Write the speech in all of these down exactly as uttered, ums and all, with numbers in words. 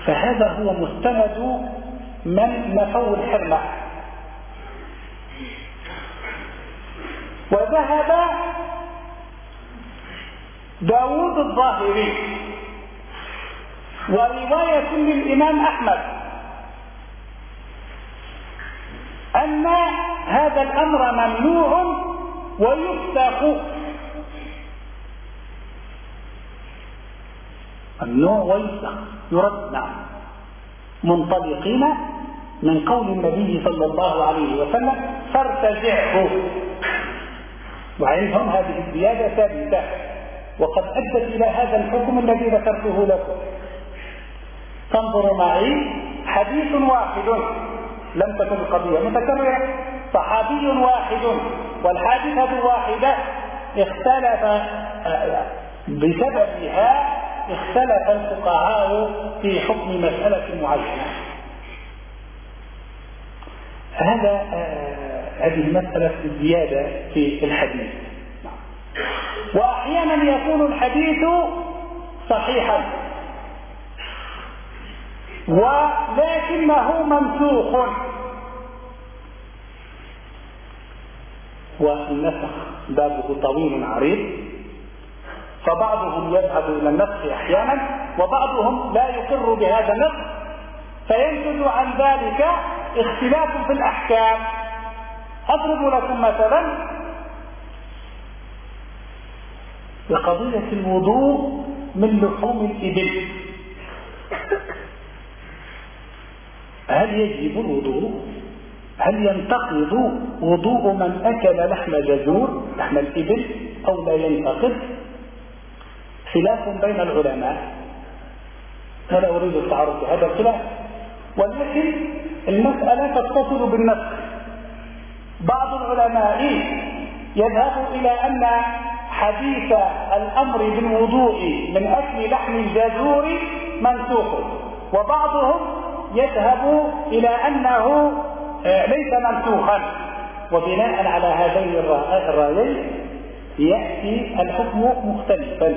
فهذا هو مستند من نفوا الحرمة. وذهب داود الظاهري ورواية للإمام أحمد أن هذا الأمر ممنوع ويفسخ، ممنوع ويفسخ يرد، نعم، منطلقين من قول النبي صلى الله عليه وسلم فارتجعه. وعندهم هذه الزيادة ثابتة وقد أدت إلى هذا الحكم الذي ذكرته لكم. تنظروا معي، حديث واحد لم تكن القضية متكررة، صحابي واحد والحادثة واحدة اختلف بسببها اختلف الفقهاء في حكم مسألة معينة. هذا هذه مسألة الزيادة في الحديث. وأحيانا يكون الحديث صحيحا ولكنه منسوخ، والنسخ بابه طويل عريض، فبعضهم يذهب إلى النسخ أحيانا وبعضهم لا يقر بهذا النسخ، فينتج عن ذلك اختلاف في الأحكام. أضرب لكم مثلا بقضية الوضوء من لحوم الإبل. هل يجب الوضوء؟ هل ينتقض وضوء من أكل لحم جزور لحم الإبل أو لا ينتقض؟ خلاف بين العلماء، ولا أريد التعرض لهذا الخلاف، ولكن المسألة تتصل بالنسخ. بعض العلماء يذهب إلى أن حديث الأمر بالوضوء من أكل لحم الجزور منسوخ، وبعضهم يذهب إلى أنه ليس منسوخا، وبناء على هذين الرأيين يأتي الحكم مختلفا.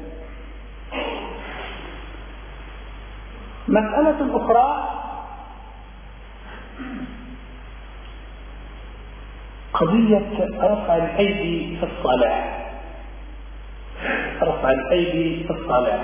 مسألة أخرى قضية رفع الأيدي في الصلاة. رفع الأيدي في الصلاة،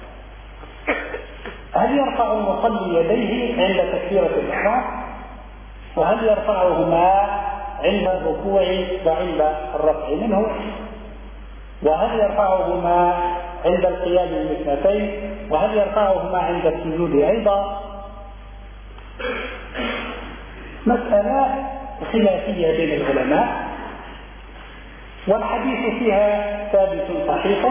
هل يرفع المصلي يديه عند تكبيرة الإحرام؟ وهل يرفعهما عند الركوع وعند الرفع منه؟ وهل يرفعهما عند القيام من الاثنتين؟ وهل يرفعهما عند السجود أيضا؟ مسألة خلافية بين العلماء، والحديث فيها ثابت صحيح،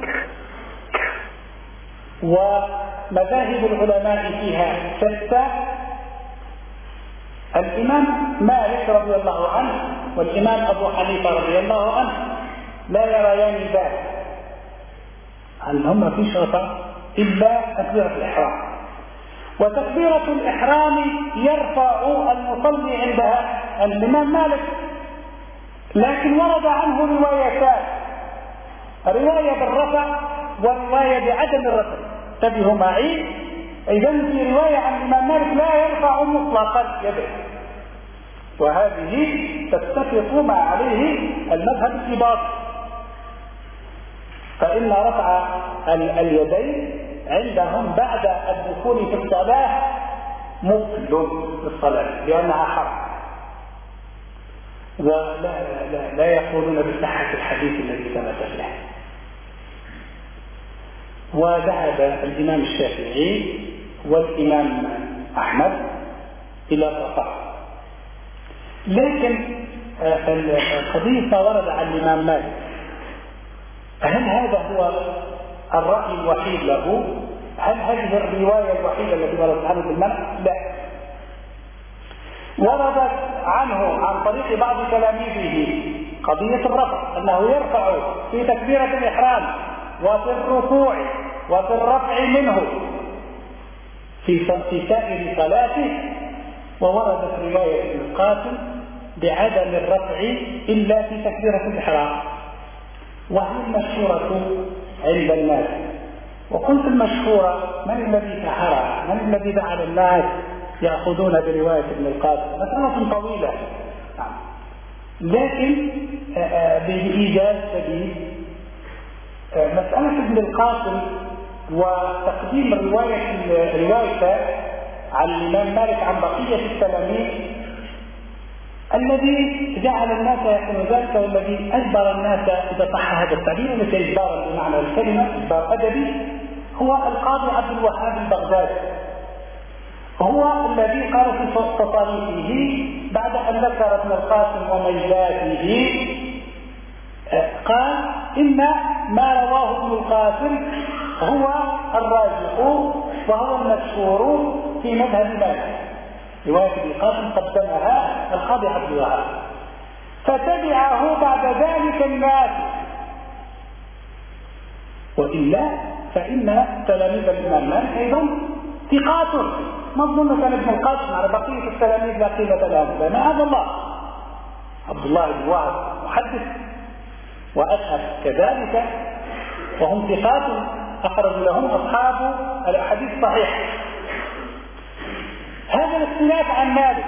ومذاهب العلماء فيها شتى. الإمام مالك رضي الله عنه والإمام أبو حنيفة رضي الله عنه لا يريان ذلك، أنهم في شرطة إلا تكبيرة الإحرام. وتكبيرة الإحرام يرفع المصلي عندها الإمام مالك، لكن ورد عنه روايتان، رواية بالرفع ورواية بعدم الرفع. انتبهوا معي، إذا في رواية عن الإمام مالك لا يرفع مطلقا يده، وهذه تتفق ما عليه المذهب الإباضي، فإن رفع اليدين عندهم بعد الدخول في الصلاة مفضل للصلاة لأنها حرام، ولا لا, لا يقولون بصحة الحديث الذي ثبت فيه. وذهب الإمام الشافعي والإمام أحمد إلى الرفع، لكن القضية ورد عن الإمام مالك، هل هذا هو الرأي الوحيد له؟ هل هذه الرواية الوحيدة التي وردت عنه بالمنع؟ لا، وردت عنه عن طريق بعض تلاميذه قضية الرفع، أنه يرفع في تكبيرة الإحرام وفي الركوع وفي الرفع منه في سائر صلاته. ووردت رواية ابن القاسم بعدم الرفع إلا في تكبيرة الإحرام، وهي المشهورة عند الناس، وقلت المشهورة: من الذي سحرها؟ من الذي جعل الناس يأخذون برواية ابن القاسم؟ مسألة طويلة، لكن بإيجاز شديد مسألة ابن القاسم وتقديم رواية روايته عن الإمام مالك عن بقية التلاميذ الذي جعل الناس يقولون ذلك، والذي أجبر الناس، إذا صح هذا التعبير، ليس إجبارا بمعنى الكلمة، إجبار أدبي، هو القاضي عبد الوهاب البغدادي. هو الذي قال في تصانيفه بعد أن ذكر ابن القاسم وميزاته قال: إن ما رواه ابن القاسم هو الراجح وهو المشهور في مذهب مالك. رواية ابن القاسم قدمها القاضي عبد الوهاب، فتبعه بعد ذلك الناس، وإلا فإن تلاميذ الإمام مالك أيضا ثقات. مظلوم كان ابن القاسم على بقية التلاميذ لا قيمة لهم، معاذ الله. عبد الله بن وهب محدث وأشهر كذلك، وهم ثقات أخرج لهم أصحاب الأحاديث الصحيحة. هذا الاختلاف عن مالك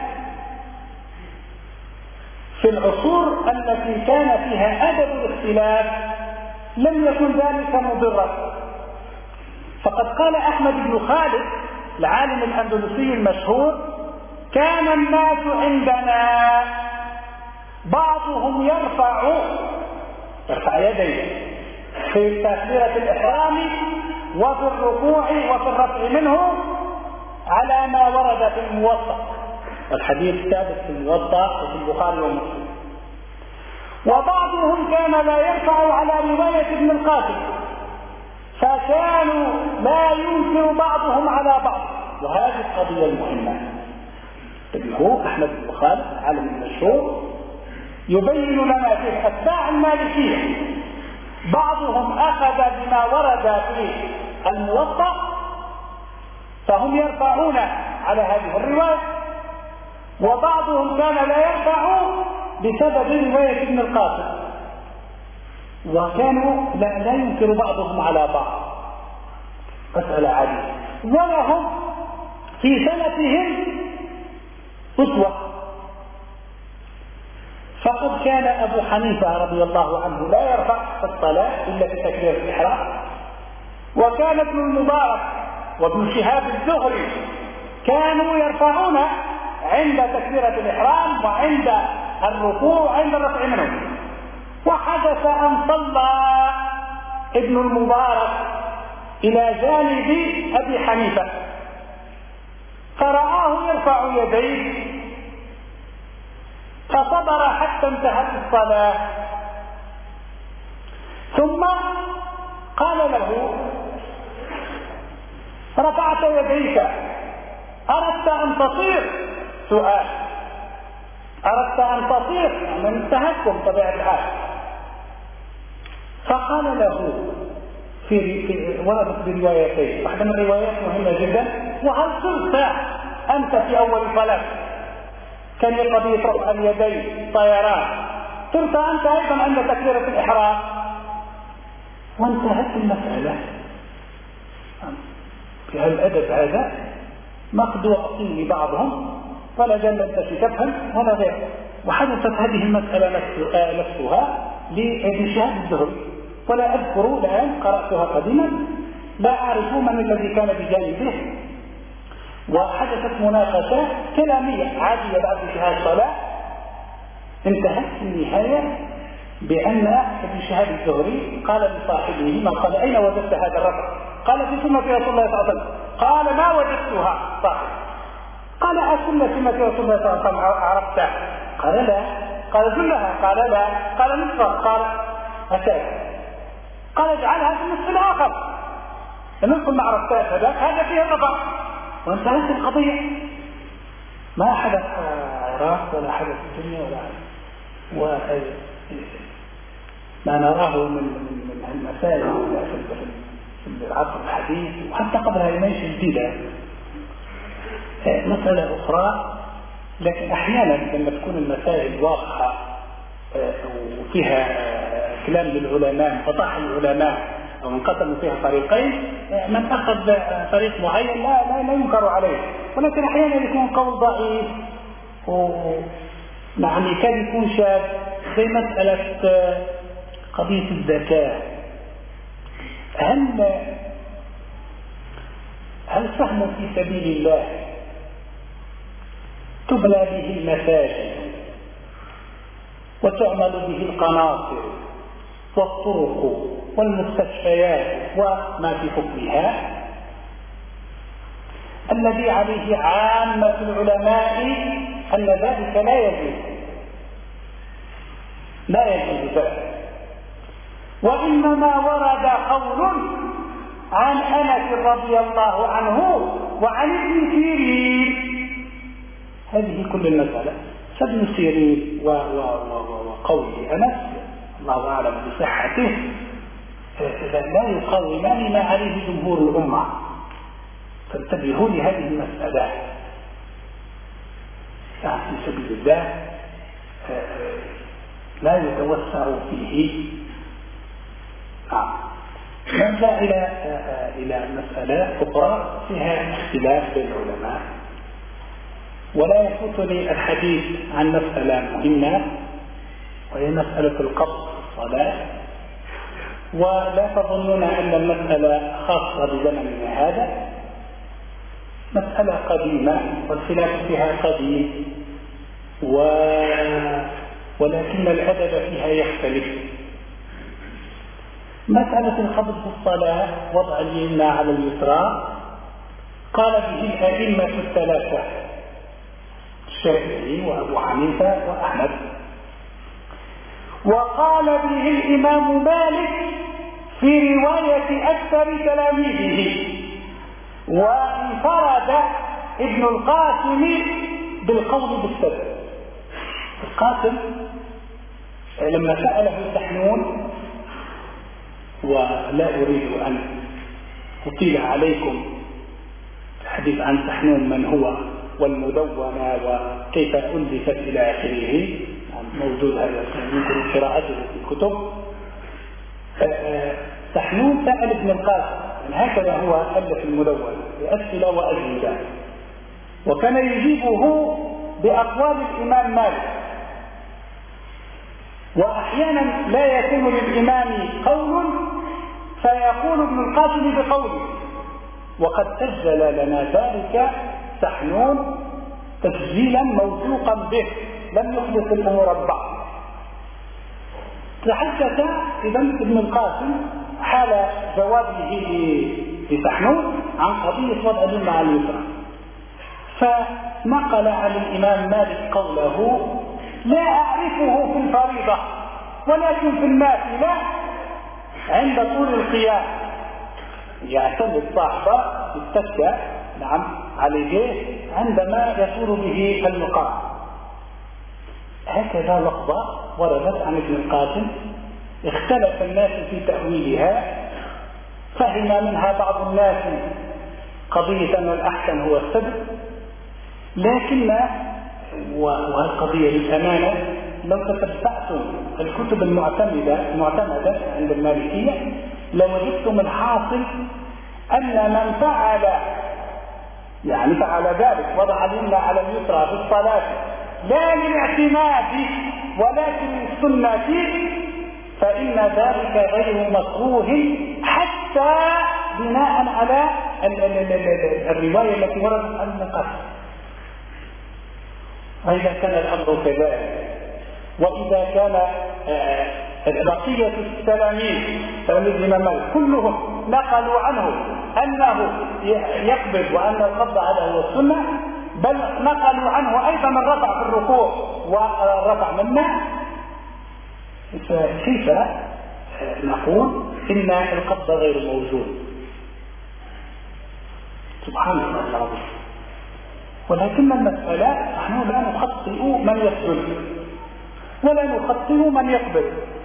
في العصور التي كان فيها أدب الاختلاف لم يكن ذلك مضرا، فقد قال أحمد بن خالد العالم الأندلسي المشهور: كان الناس عندنا بعضهم يرفع يرفع يديه في تكبيرة الإحرام وفي الركوع وفي الرفع منه على ما ورد في الموطأ، الحديث ثابت في الموطأ وفي البخاري ومسلم، وبعضهم كان لا يرفع على رواية ابن القاسم، فكانوا لا ينكر بعضهم على بعض. وهذه القضية المهمة. هو أحمد بن خالد العالم المشهور يبين لنا في أتباع المالكية بعضهم أخذ بما ورد في الموطأ فهم يرفعون على هذه الرواية، وبعضهم كان لا يرفع بسبب رواية ابن القاسم، وكانوا لا, لا ينكر بعضهم على بعض. مسألة عادية. ولهم في سنتهم أسوة، فقد كان أبو حنيفة رضي الله عنه لا يرفع في الصلاة إلا في تكبيرة الإحرام، وكان ابن المبارك وابن شهاب الزهري كانوا يرفعون عند تكبيرة الإحرام وعند الركوع وعند الرفع منه. وحدث أن صلى ابن المبارك إلى جانب أبي حنيفة فرآه يرفع يديه فصبر حتى انتهت الصلاة، ثم قال له: رفعت يديك، أردت أن تطير؟ سؤال. أردت أن تطير من التهكم طبيعة الحال. فقال له في, في وردت بروايتين، واحدة من الروايات مهمة جدا: وهل صرت أنت في أول صلاة كان قضية رفع اليدين طيران، صرت أنت أيضا عند تكبيرة الإحرام؟ وانتهت المسألة. في هالأدب هذا ماخذ وقت لبعضهم ولا جل أنت تفهم ولا غير. وحدثت هذه المسألة نفسها لابن شهاب الزهري، ولا أذكر الآن، قرأتها قديما، لا أعرف من الذي كان بجانبه، وحدثت مناقشة كلامية عادية بعد انتهاء الصلاة، انتهت في النهاية بأن ابن شهاب الزهري قال لصاحبه: ما قال أين وجدت هذا الرفع؟ قال: في سنة رسول الله صلى الله عليه وسلم. قال: ما وجدتها صاحب. قال: أسنة سنة رسول الله صلى الله عليه وسلم عرفتها؟ قال: لا. قال: كلها؟ قال: لا. قال: نصفها؟ قال: أساس. قال: اجعلها في النصف الآخر، النصف ما عرفتهاش هذاك، هذا فيه الرفع، وانتهت القضية. ما حدث عراق ولا حدث الدنيا ولا حدث. وما نراه من من المسائل في العصر الحديث وحتى قبلها يميش جديدة مسألة أخرى، لكن أحيانا لما تكون المسائل واضحة وفيها كلام للعلماء، فطاح العلماء لو انقسموا فيها فريقين من أخذ فريق معين لا لا, لا ينكر عليه، ولكن أحيانا يكون قول ضعيف يعني كان يكون شاذ، زي مسألة قضية الزكاة. هل هل سهم في سبيل الله تبنى به المساجد وتعمل به القناطر والطرق والمستشفيات وما في حكمها، الذي عليه عامة العلماء أن ذلك لا يجوز لا يجوز ذلك، وإنما ورد قول عن أنس رضي الله عنه وعن ابن سيرين. هذه كل المسألة. ابن سيرين وقول أنس الله أعلم بصحته لا يقومان ما عليه جمهور الأمة، فانتبهوا لهذه المسألة. في سبيل الله لا يتوسع فيه. نعم. نرجع إلى إلى مسألة أخرى فيها اختلاف بين العلماء، ولا يفوتني الحديث عن مسألة مهمة وهي مسألة القبض في الصلاة. ولا تظنون أن المسألة خاصة بزمننا هذا، مسألة قديمة والخلاف فيها قديم، و... ولكن الأدب فيها يختلف. مسألة القبض في الصلاة وضع اليمنى على اليسرى قال به الأئمة الثلاثة الشافعي وأبو حنيفة وأحمد، وقال به الإمام مالك في رواية أكثر تلاميذه، وانفرد ابن القاسم بالقول بالسبب. القاسم لما سأله سحنون، ولا أريد أن أطيل عليكم الحديث عن سحنون من هو والمدونة وكيف ألفت إلى آخره، موجود هذا يمكن قراءته في الكتب. سحنون سأل ابن القاسم، هكذا هو ألف المدونة بأسئلة وأجوبة، وكان يجيبه بأقوال الإمام مالك، وأحيانا لا يكون للإمام قول فيقول ابن القاسم بقوله، وقد سجل لنا ذلك سحنون تسجيلا موثوقا به لم يحدث الأمور البعض. تحدث إذا ابن القاسم حال جوابه لسحنون عن قضية وضع اليمنى على اليسرى، فنقل عن الإمام مالك قوله: لا أعرفه في الفريضة ولكن في النافلة عند طول القيام يعتمد صاحبه التكة نعم عليه عندما يطول به المقام. هكذا لفظة وردت عن ابن القاسم، اختلف الناس في تأويلها، فهم منها بعض الناس قضية أن الأحسن هو السبب، لكن وهالقضية للأمانة لو تتبعتم الكتب المعتمدة المعتمدة عند المالكية لوجدتم الحاصل أن من فعل يعني فعل ذلك وضع اليمنى على اليسرى في الصلاة لا للاعتماد ولكن للسنة فإن ذلك غير مكروه، حتى بناء على الرواية التي وردت عن النقاش. وإذا كان الأمر كذلك، وإذا كان بقية التلاميذ تلاميذ الإمام مالك كلهم نقلوا عنه أنه يقبض وأن القبض على هو السنة، بل نقلوا عنه أيضا الرفع في الركوع والرفع منه، فكيف نقول إن القبض غير موجود؟ سبحان الله العظيم. ولكن المسألة نحن لا نخطئ من يسجد ولا نخطئ من يقبل.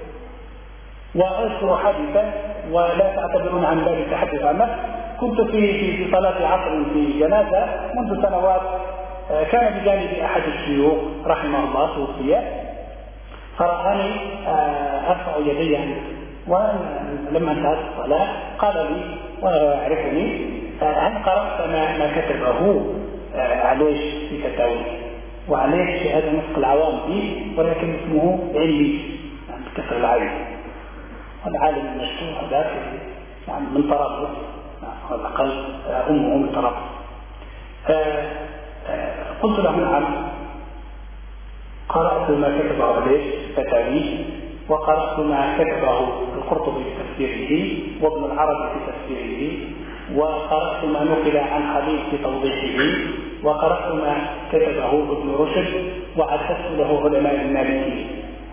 وأذكر حديثا ولا تعتبرون عن ذلك حديث عنه، كنت في في صلاة عصر في جنازة منذ سنوات، كان بجانبي أحد الشيوخ رحمه الله توفي، فرآني أرفع يدي ولما انتهت الصلاة قال لي وهو يعرفني: هل قرأت ما, ما كتبه عليش في فتاوي؟ وعليش هذا نسق العوام فيه ولكن اسمه علي يعني بكسر العين، والعالم المشهور هذا يعني من طرابلس، على الأقل أمه من طرابلس. قلت له: نعم، قرأت ما كتبه عليش فتاوي، وقرأت ما كتبه القرطبي في تفسيره وابن العربي في تفسيره، وقرأت ما نقل عن خليل في توضيحه، وقرأت ما كتبه ابن رشد، وعددت له علماء المالكية،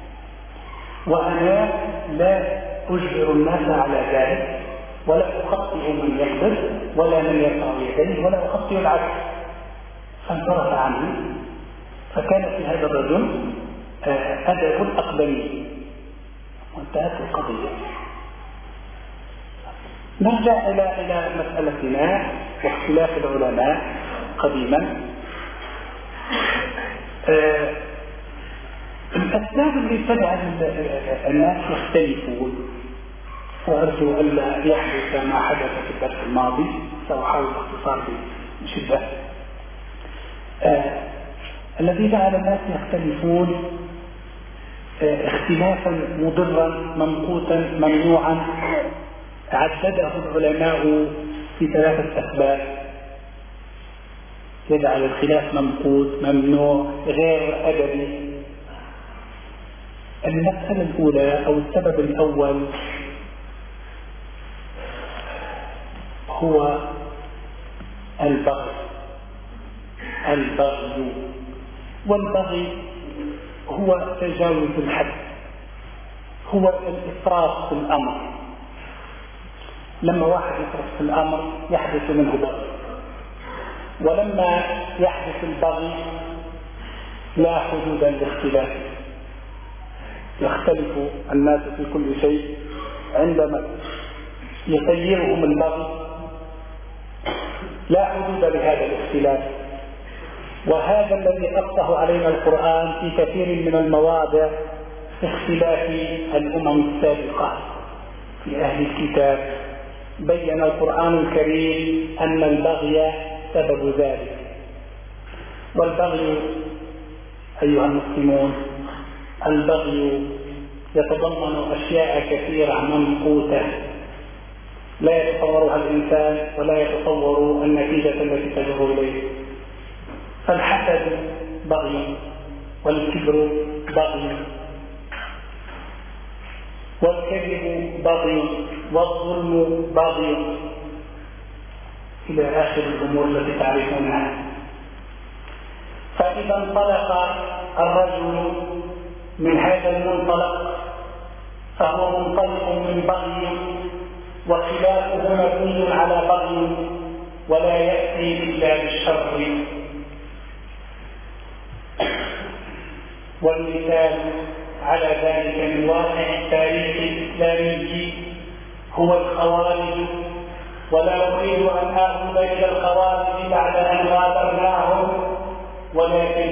وأنا لا أجبر الناس على ذلك، ولا أخطئ من يحدث ولا من يرفع يديه، ولا أخطئ العكس. فانصرف عني، فكان في هذا الرجل أدب الأقدمي، وانتهت القضية. نرجع إلى إلى مسألتنا واختلاف العلماء قديما. أه الأسباب اللي تجعل الناس يختلفون، وأرجو ألا يحدث ما حدث في الدرس الماضي، سأحاول الاختصار بشدة. أه الذي جعل الناس يختلفون أه اختلافا مضرا ممقوتا ممنوعا عدده العلماء في ثلاثة أسباب يجعل الخلاف ممقوت ممنوع غير أدبي. المسألة الأولى أو السبب الأول هو البغي. البغي والبغي هو تجاوز الحد، هو الإفراط في الأمر. لما واحد يفرط في الأمر يحدث منه بغي، ولما يحدث البغي لا حدود للاختلاف، يختلف الناس في كل شيء. عندما يسيرهم البغي لا حدود لهذا الاختلاف، وهذا الذي قصه علينا القرآن في كثير من المواضع في اختلاف الأمم السابقة في أهل الكتاب. بين القرآن الكريم أن البغي سبب ذلك. والبغي أيها المسلمون، البغي يتضمن أشياء كثيرة ممقوتة لا يتصورها الإنسان ولا يتصور النتيجة التي تجر إليه. فالحسد بغي، والكبر بغي، والكذب بغي، والظلم بغي، إلى آخر الأمور التي تعرفونها. فإذا انطلق الرجل من هذا المنطلق فهو منطلق من بغي، وخلافه مبني على بغي، ولا يأتي إلا بالشر. والمثال على ذلك من واقع التاريخ الإسلامي هو الخوارج، ولا أريد أن آخذ إلى الخوارج بعد أن غادرناهم، ولكن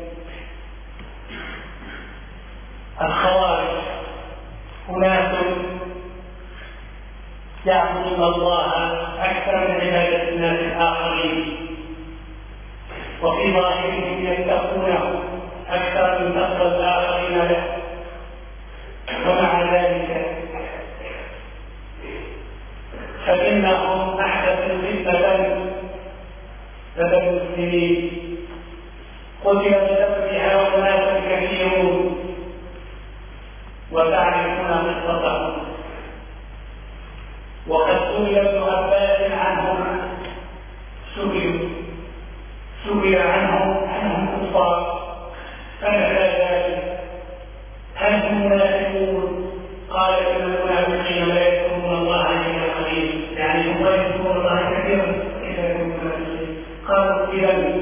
الخوارج أناس يعبدون الله أكثر من عبادة الناس الآخرين، وفي ظاهرهم يتقونه أكثر من تقوى الآخرين له، ومع ذلك فإنهم أحدثوا فتنة لدى المسلمين قتل بسببها أناس كثيرون، وتعرفون قصتهم. وقد سئل ابن عباس عنهم، سئل سئل عنهم عنهم كفار، فنفى ذلك: هل هم منافقون؟ قال: ان المنافقين لا يذكرون الله الا قليلا، يعني هم يذكرون الله كثيرا اذا كانوا منافقين. قالوا: اذا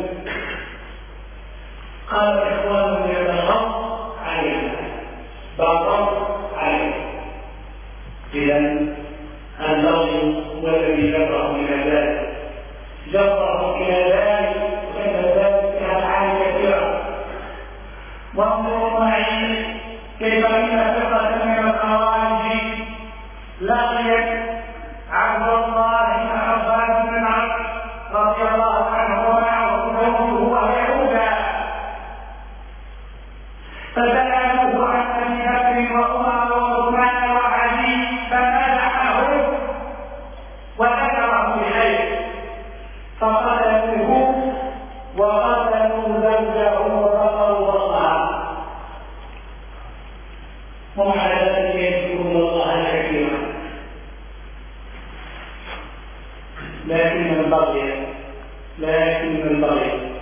قال اخواننا يتغض علينا بغض علينا. اذا البغي هو الذي جره الى ذلك، جره الى ذلك، وكان ذلك فيها معاني كثيره. وانظروا معي كيف ان فرقه من الخوارج البغي، لكن من البغي.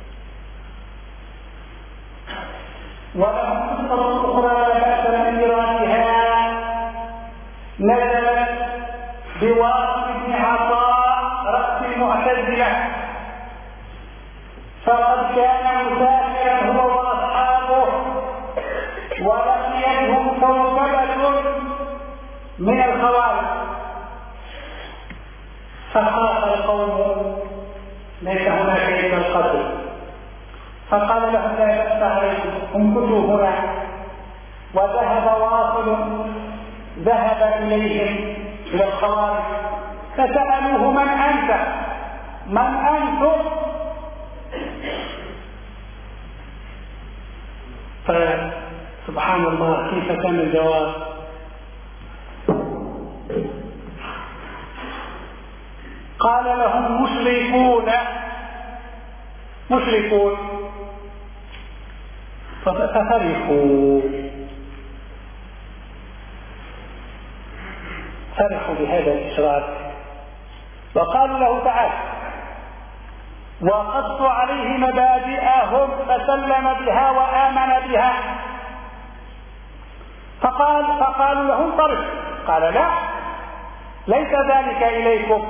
ولهم قصة أخرى لا بأس من إيرادها، نزلت بواصل بن عطاء رأس المعتزلة، فقد كان مسافرا هو وأصحابه ولقيتهم كوكبة من الخوارج، فخاف القوم ليس هناك إلا القتل، فقال لهم لا بأس عليكم امكثوا هنا. وذهب واصل ذهب إليهم إلى الخوارج فسألوه من أنت من أنتم؟ فسبحان الله كيف كان الجواب؟ قال لهم مشركون مشركون ففرحوا فرحوا بهذا الإشراك وقالوا له تعال، وقصوا عليه مبادئهم فسلم بها وآمن بها. فقال فقالوا له انصرف، قال لا ليس ذلك إليكم،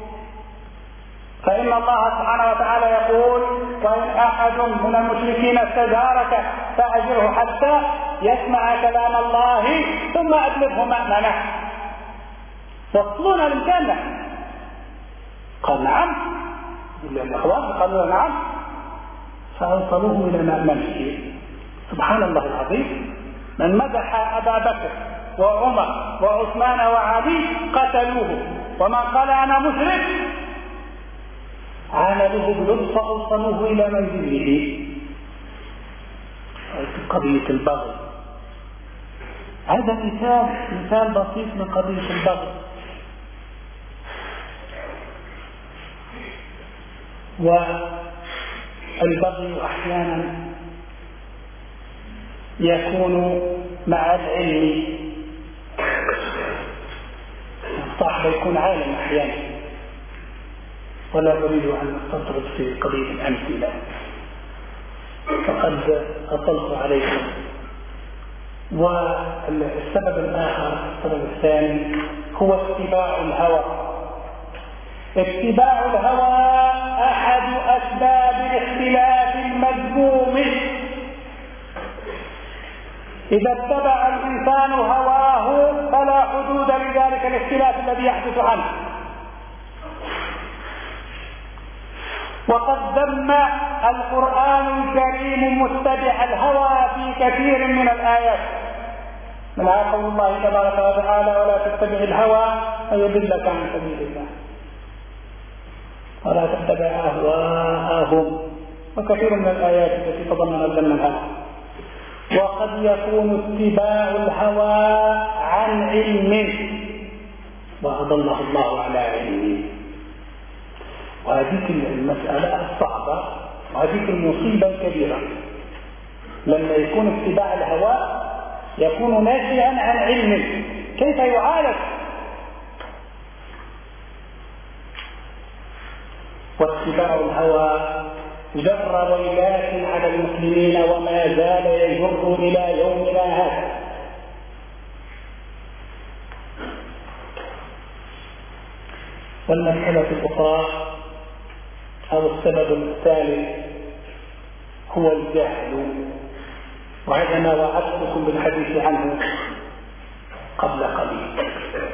فإن الله سبحانه وتعالى يقول وإن أحد من المشركين استجارك فأجره حتى يسمع كلام الله ثم أبلغه مأمنه. وصلونا الإمكان. قال نعم، الأخوان قالوا نعم، فأوصلوه إلى مأمنه. سبحان الله العظيم، من مدح أبا بكر وعمر وعثمان وعلي قتلوه، ومن قال أنا مشرك عاملوه بلطف فأوصلوه إلى منزله. قضية البغي هذا مثال مثال بسيط من قضية البغي. والبغي أحيانا يكون مع العلم، الصاحب يكون عالم أحيانا، ولا أريد أن أستطرد في قضية الأمثلة فقد أطلت عليكم. والسبب الآخر السبب الثاني هو اتباع الهوى. اتباع الهوى أحد أسباب الاختلاف المذموم. إذا اتبع الإنسان هواه فلا حدود لذلك الاختلاف الذي يحدث عنه. وقد ذم القرآن الكريم متبع الهوى في كثير من الآيات، منها قول الله تبارك وتعالى ولا تتبع الهوى فيضلك عن سبيل الله، ولا تتبع أهواءهم، وكثير من الآيات التي تضمن ذم الهوى. وقد يكون اتباع الهوى عن علم وأضله الله على علمه، وهذه المسألة الصعبة وهذه المصيبة الكبيرة لما يكون اتباع الهوى يكون ناشئا عن علم. كيف يعالج؟ واتباع الهوى جر ويلات على المسلمين وما زال يجر إلى يومنا هذا. والمسألة الأخرى أو السبب الثالث هو الجهل، وهذا ما وعدتكم بالحديث عنه قبل قليل.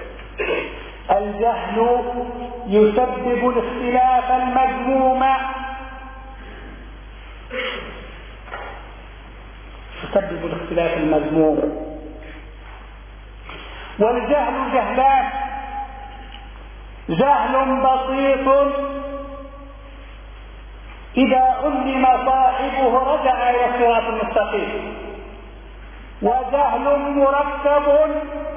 الجهل يسبب الاختلاف المذموم، يسبب الاختلاف المذموم. والجهل جهلان: جهل بسيط إذا علم صاحبه رجع إلى الصراط المستقيم، وجهل مركب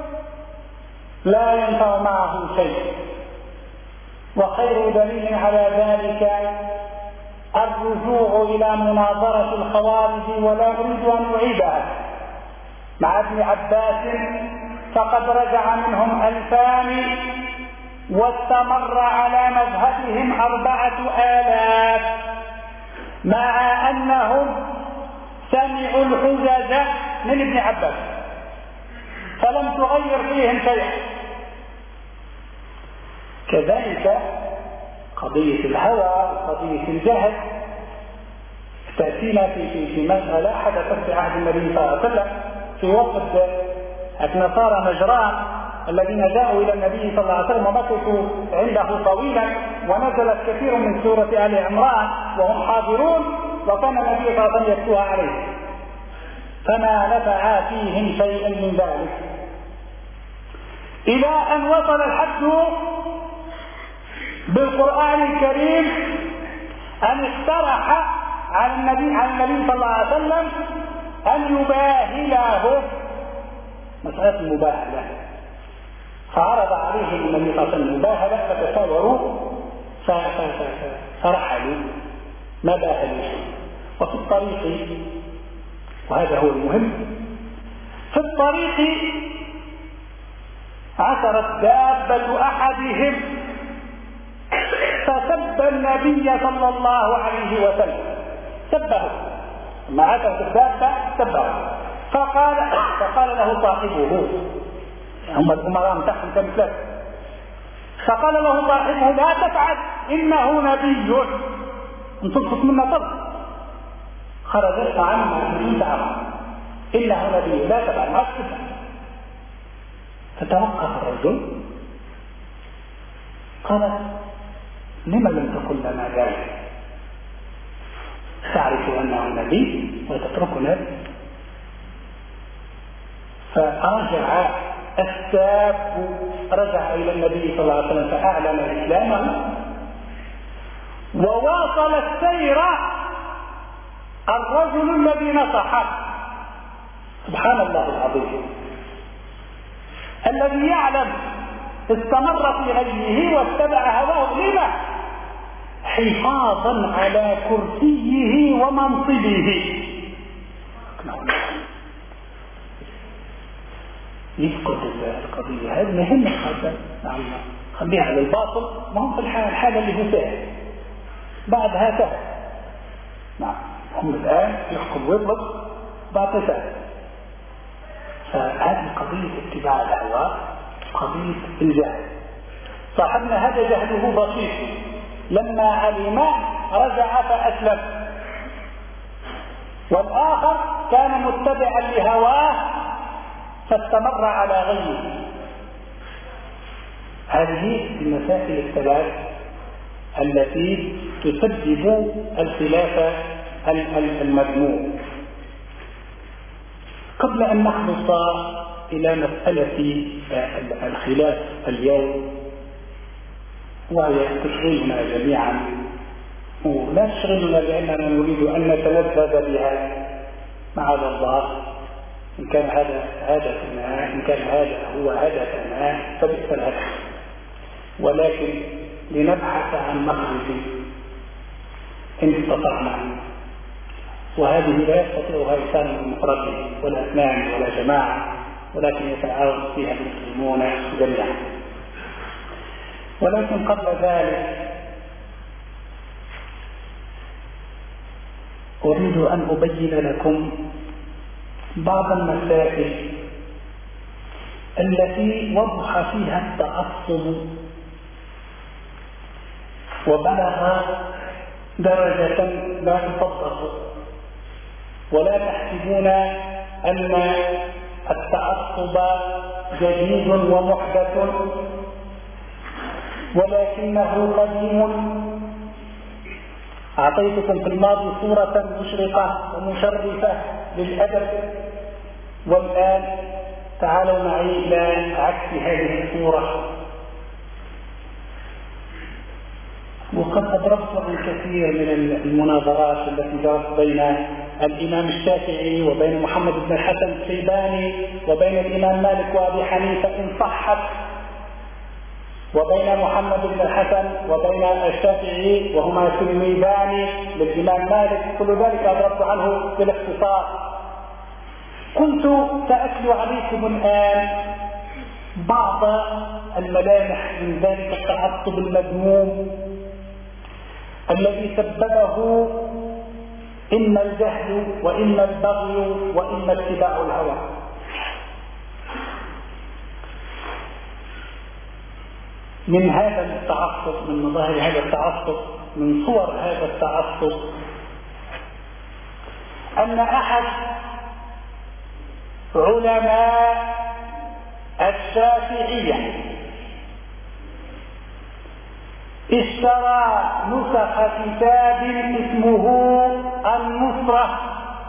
لا ينفع معه شيء. وخير دليل على ذلك الرجوع إلى مناظرة الخوارج، ولا أريد أن أعيدها، مع ابن عباس، فقد رجع منهم ألفان واستمر على مذهبهم أربعة آلاف، مع أنهم سمعوا الحجج من ابن عباس فلم تغير فيهم شيئا. كذلك قضية الهوى وقضية الجهل تأتينا في في في مسألة حدثت في عهد النبي صلى الله عليه وسلم في وقت نصارى نجران الذين جاءوا إلى النبي صلى الله عليه وسلم ومكثوا عنده طويلا، ونزلت كثير من سورة آل عمران وهم حاضرون، وكان النبي صلى الله عليه وسلم يتلوها عليهم، فما نفع فيهم شيئا من ذلك، إلى أن وصل الحد بالقرآن الكريم أن اقترح على النبي على النبي صلى الله عليه وسلم أن يباهله، مسألة المباهلة، فعرض عليهم النبي صلى الله عليه وسلم المباهلة فتساوروا فرحلوا ما باهلوا. وفي الطريق، وهذا هو المهم، في الطريق عثرت دابة أحدهم فسب النبي صلى الله عليه وسلم، سبه، ما عثرت الدابة سبه، فقال فقال له صاحبه، هم الأمراء متاعهم كم ثلاثة، فقال له صاحبه لا تفعل إنه نبي، انتصف منا طب، خرجت عنا بدون دعوة، إنه نبي لا تفعل، ما تفعل. فتوقف الرجل قال لما لم تقل لنا ذلك؟ تعرف أنه نبي وتتركنا؟ فرجع الساب رجع إلى النبي صلى الله عليه وسلم فأعلن إسلامه، وواصل السير الرجل الذي نصحه، سبحان الله العظيم، الذي يعلم استمر في غيه واتبع هواه، لما؟ حفاظا على كرسيه ومنصبه. يفقد القضية هذه مهمة حتى نعم خليها على الباطل، ما هم في الحالة الحالة اللي هو سهل بعدها سهل. نعم هم الآن يحكم ويطلق بعد سهل. فهذه قضية اتباع الهوى، قضية الجهل. صاحبنا هذا جهله بسيط، لما علم رجع فأسلم، والآخر كان متبعا لهواه فاستمر على غيه. هذه المسائل الثلاث التي تسبب الخلاف المذموم. قبل أن نخلص إلى مسألة الخلاف اليوم، وهي تشغلنا جميعا ولا تشغلنا لأننا نريد أن نتلذذ بها معاذ الله، إن كان هذا هدفنا، إن كان هذا هو هدفنا فبئس الهدف، ولكن لنبحث عن مخرج إن استطعنا، وهذه لا يستطيعها إنسان بمفرده ولا اثنان ولا جماعة، ولكن يتعاون فيها المسلمون جميعا. ولكن قبل ذلك أريد أن أبين لكم بعض المسائل التي وضح فيها التعصب وبلغ درجة لا تصدق، ولا تحسبون أن التعصب جديد ومحدث، ولكنه قديم. أعطيتكم في الماضي صورة مشرقة ومشرفة للأدب، والآن تعالوا معي إلى عكس هذه الصورة. وقد أضربت عن كثير من المناظرات التي جرت بين الإمام الشافعي وبين محمد بن الحسن الشيباني وبين الإمام مالك وأبي حنيفة إن صحت، وبين محمد بن الحسن وبين الشافعي وهما تلميذان للإمام مالك، كل ذلك أضربت عنه بالاختصار. كنت سأتلو عليكم الآن بعض الملامح من ذلك التعصب المذموم الذي سببه إما الجهل وإما البغي وإما اتباع الهوى. من هذا التعصب، من مظاهر هذا التعصب، من صور هذا التعصب، أن أحد علماء الشافعية اشترى نسخ كتاب اسمه النصرة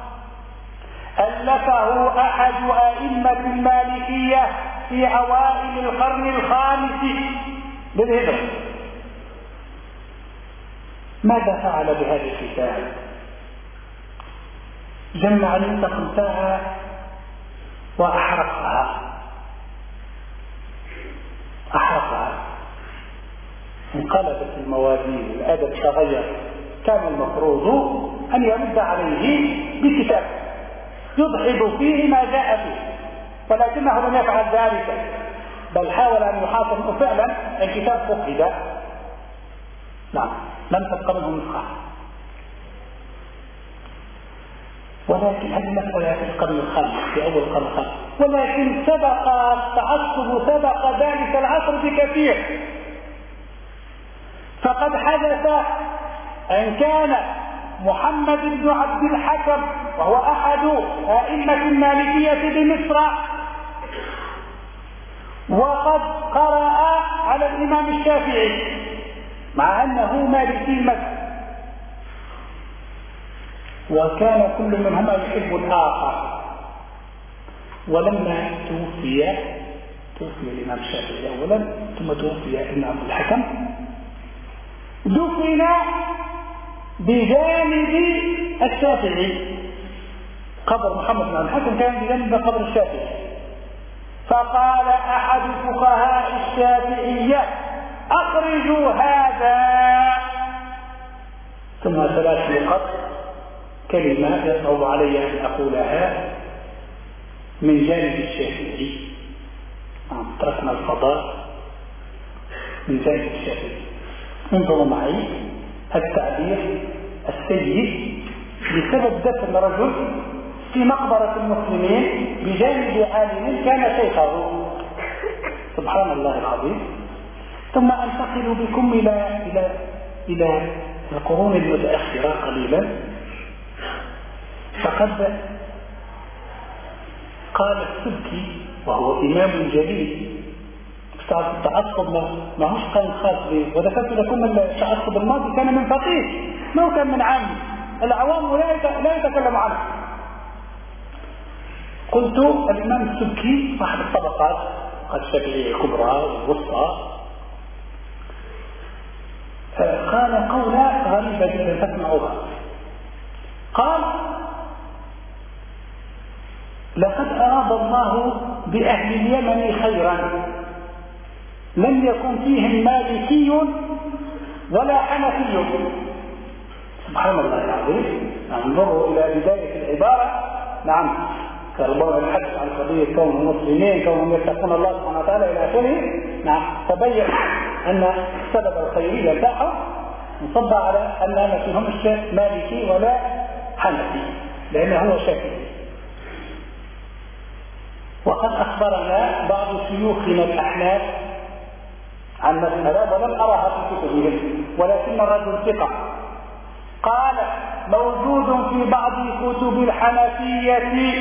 ألفه أحد أئمة المالكية في أوائل القرن الخامس بالهجرة. ماذا فعل بهذا الكتاب؟ جمع النسخ بتاعها وأحرقها أحرقها انقلبت الموازين، الأدب تغير. كان المفروض أن يرد عليه بكتاب يضحض فيه ما جاء فيه، ولكنه لم يفعل ذلك، بل حاول أن يحاصر. فعلا الكتاب فقد، نعم، لم تبق منه نسخة. ولكن هذه مسألة في القرن الخامس، في أول القرن الخامس، ولكن سبق التعصب سبق ذلك العصر بكثير. فقد حدث أن كان محمد بن عبد الحكم وهو أحد أئمة المالكية بمصر وقد قرأ على الإمام الشافعي مع أنه مالكي المذهب، وكان كل منهما يحب الآخر. ولما توفي توفي الإمام الشافعي أولا ثم توفي ابن عبد الحكم، دفن بجانب الشافعي. قبر محمد بن عبد الحكم كان بجانب قبر الشافعي. فقال أحد فقهاء الشافعية أخرجوا هذا. ثم ثلاث نقط كلمة يصعب علي أن أقولها من جانب الشافعي. تركنا الفضاء من جانب الشافعي. انظروا معي التعبير السيء بسبب دفن رجل في مقبرة المسلمين بجانب عالم كان شيخه. سبحان الله العظيم. ثم أنتقل بكم إلى إلى إلى القرون المتأخرة قليلا. فقد قال السبكي وهو إمام جليل، التعصب ما هوش كان خاص به، وذكرت لكم التعصب الماضي كان من فقيه ما هو كان من عام، العوام لا يتكلم عنه. قلت الإمام السبكي صاحب الطبقات الشافعية الكبرى والوسطى قال قولا غريبة جدا تسمعوها. قال: لقد أراد الله بأهل اليمن خيرا لم يكن فيهم مالكي ولا حنفي. سبحان الله العظيم. انظروا إلى بداية العبارة. نعم، كربون الحدث عن قضية كونهم مسلمين، كونهم يتقون الله سبحانه وتعالى إلى آخره. نعم، تبين أن السبب الخيرية بتاعهم مصب على أن ما فيهم مالكي ولا حنفي لأنه هو شافعي. وقد أخبرنا بعض شيوخنا الأحناف عن مسألة ولم أرها في كتبهم، ولكن الرجل ثقة. قال: موجود في بعض كتب الحنفية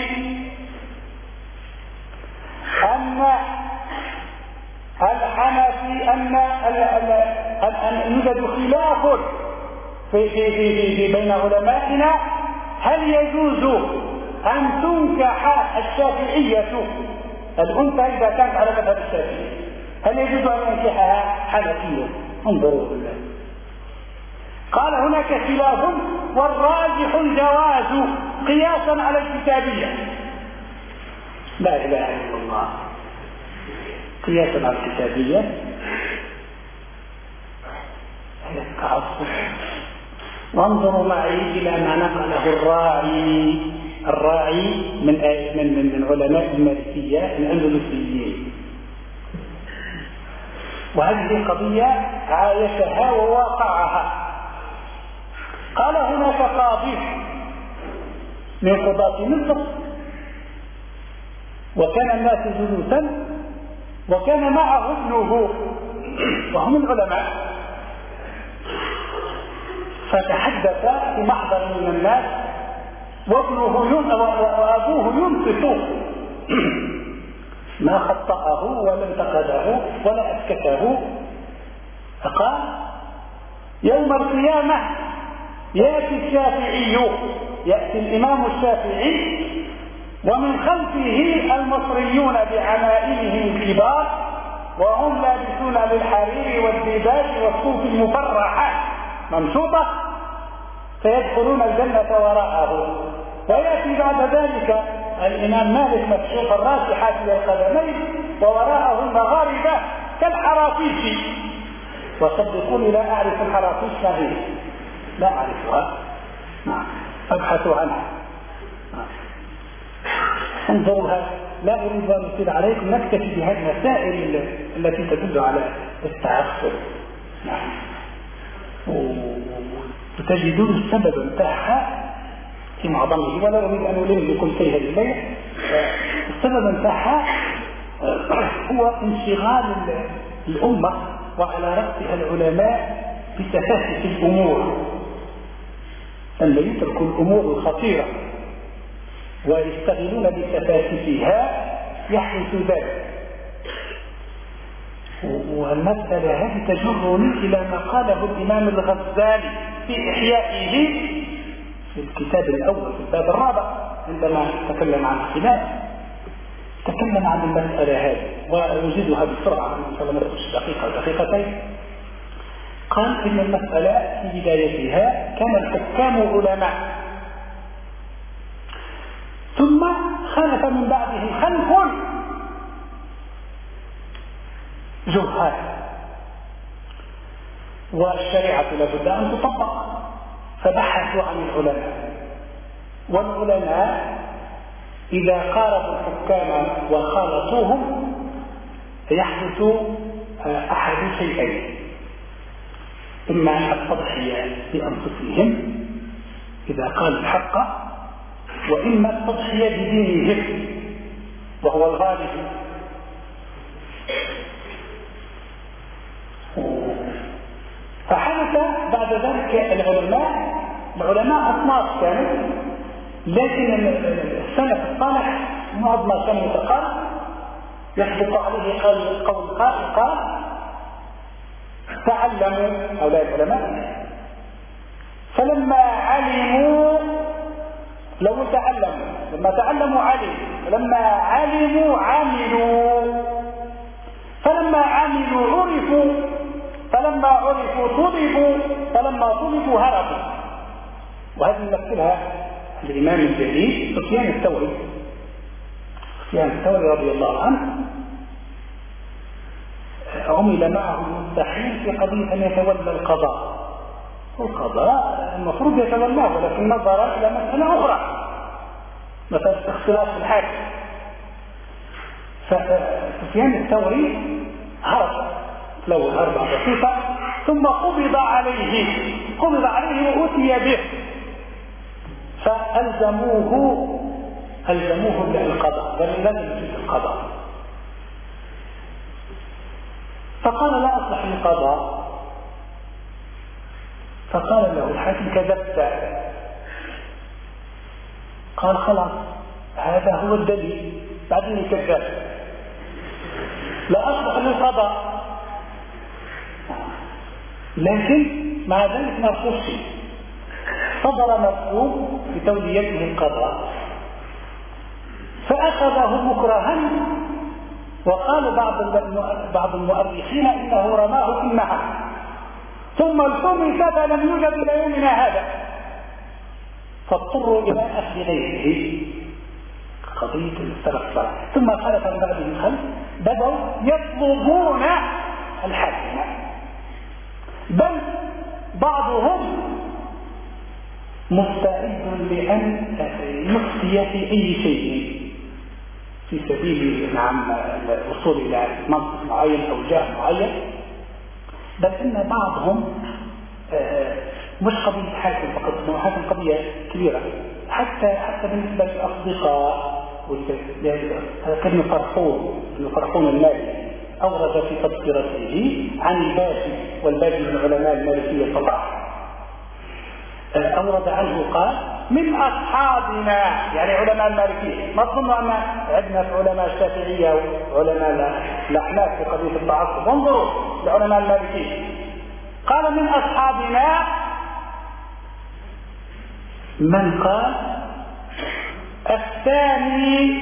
أن الحنفي أن أن يوجد خلاف في في في في بين علمائنا هل يجوز أن تنكح الشافعية الأنثى إذا كانت على مذهب الشافعي، هل يجوز أن ينكحها حنفية؟ انظروا بالله. قال: هناك خلاف والراجح الجواز قياسا على الكتابية. لا إله إلا الله. قياسا على الكتابية هي التعصب. وانظروا معي إلى ما نقله الراعي الراعي من من من, من علماء المالكية الأندلسيين. وهذه قضية عايشها وواقعها. قال هناك قاضي من قضاة مصر، وكان الناس جلوسا، وكان معه ابنه وهم العلماء، فتحدث في محضر من الناس وابنه وأبوه ينصت، ما خطأه ولا انتقده ولا أسكته. فقال: يوم القيامة يأتي الشافعي، يأتي الإمام الشافعي، ومن خلفه المصريون بعمائمهم الكبار، وهم لابسون للحرير والديباج والصوف المفرحة ممشوطة، فيدخلون الجنة وراءه. ويأتي بعد ذلك الإمام مالك مكشوف الراس حافي القدمين، ووراءه المغاربة كالحرافيش. وصدقوني لا أعرف الحرافيش ما هي، لا أعرفها، نعم، أبحثوا عنها. انظروها، لا أريد أن أطيل عليكم، نكتفي بهذه المسائل التي تدل على التعفف. نعم. وتجدون السبب بتاعها في معظمه، ولا أريد أن ألم بكل شيء هذه الليلة. السبب بتاعها هو انشغال الأمة وعلى رأسها العلماء بتفاهة الأمور، لما يتركوا الأمور الخطيرة ويشتغلون بتفاسفها يحدث ذلك. والمسألة هذه تجرني إلى ما قاله الإمام الغزالي في إحيائه في الكتاب الأول في الباب الرابع، عندما تكلم عن الخلاف تكلم عن المسألة هذه، ويجدها بسرعة إن شاء الله ما تأخذش دقيقة دقيقتين. قال إن المسألة في بدايتها كان الحكام علماء، ثم خلف من بعدهم خلف جهال، والشريعة لابد أن تطبق، فبحثوا عن العلماء. والعلماء إذا قاربوا الحكام وخالطوهم يحدث أحد شيئين: إما التضحية بأنفسهم إذا قالوا الحق، وإما التضحية بدينهم وهو الغالب. فحدث بعد ذلك العلماء العلماء أصناف كانوا، لكن السلف الصالح بعض ما كان متقارب يحدث عليه قول قول قائل قال: تعلموا هؤلاء العلماء فلما علموا، لو تعلموا لما تعلموا علموا، فلما علموا عملوا، فلما عملوا عرفوا، فلما عرفوا طلبوا، فلما طلبوا هربوا. وهذه يمثلها الإمام الجليل سفيان الثوري. سفيان الثوري رضي الله عنه عمل معه المستحيل في قضية أن يتولى القضاء، والقضاء المفروض يتولاه، ولكن نظر إلى مسألة أخرى، مسألة اختلاف الحاكم. فسفيان الثوري هرب له الأربع دقيقة، ثم قبض عليه قبض عليه وأتي به، فألزموه ألزموه بالقضاء، بل لازم في القضاء. فقال: لا أصلح القضاء. فقال له الحاكم: كذبت. قال: خلاص، هذا هو الدليل، بعدين كذب، لا أصلح للقضاء. لكن مع ذلك مرفوض فيه، صدر مرفوض بتوليته القضاء، فأخذه مكرها. وقال بعض بعض المؤرخين إنه رماه في النهر، ثم التمس فلم يوجد إلى يومنا هذا، فاضطروا إلى أخذ غيره، قضية السلف. ثم خلف من بعدهم خلف بدأوا يطلبون الحاكم، بل بعضهم مستعد لأن يفتي في أي شيء في سبيل نعم الوصول إلى منصب معين أو جاه معين، بل إن بعضهم مش قضية حاكم فقط، إنه حاكم قضية كبيرة حتى حتى بالنسبة للأصدقاء. كلمة فرحون فرحون المالكي أورد في تذكرته عن الباجي، والباجي من علماء المالكية طبعا، أورد عنه قال من أصحابنا، يعني علماء المالكية. ما تظنوا أن عندنا في علماء الشافعية وعلماء الأحناف في قضية التعصب، انظروا لعلماء المالكية. قال من أصحابنا من قال الثاني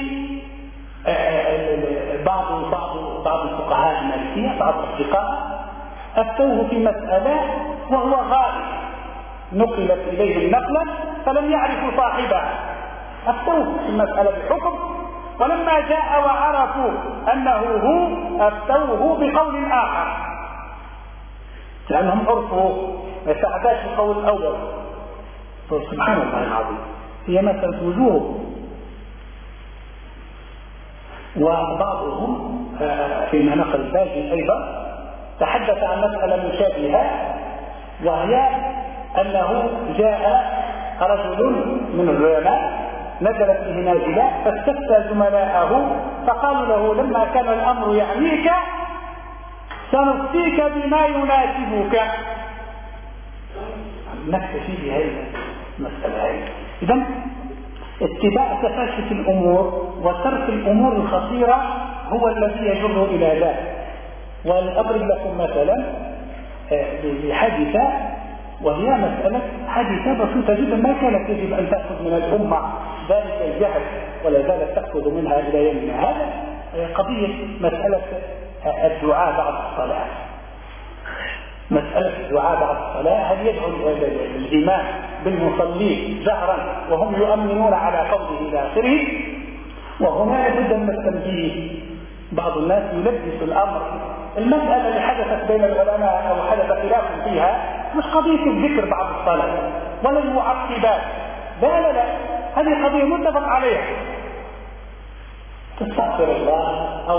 بعض بعض بعض الفقهاء المالكية، بعض الأصدقاء أفتوه في مسألة وهو غائب، نقلت إليه النقلة فلم يعرفوا صاحبها، أفتوه في المسألة بحكم، ولما جاء وعرفوا أنه هو أفتوه بقول آخر، لأنهم عرفوا ما يتعداش القول الأول. سبحان الله العظيم، هي مسألة وجوه. وبعضهم فيما نقل الباجي أيضا تحدث عن مسألة مشابهة، وهي أنه جاء رجل من العلماء نزلت به نازلة فاستفتى زملاءه فقالوا له لما كان الأمر يعنيك سنفتيك بما يناسبك. نكتفي بهذه المسألة هذه. إذن اتباع تفاشي الأمور وترك الأمور الخطيرة هو الذي يجر إلى ذلك. ولأضرب لكم مثلا بحادثة، وهي مسألة حادثة بسيطة جدا ما كانت يجب أن تأخذ من الأمة ذلك الجهل ولا زالت تأخذ منها إلى يومنا هذا، قضية مسألة الدعاء بعد الصلاة. مسألة الدعاء بعد الصلاة هل يدعو الإمام بالمصلين جهرا وهم يؤمنون على قوله إلى آخره؟ وهنا لابد من التنبيه، بعض الناس يلبس الأمر. المسألة اللي حدثت بين العلماء أو حدث خلاف فيها مش قضية الذكر بعد الصلاة ولا المعقبات، لا لا لا، هذه قضية متفق عليها. تستغفر الله أو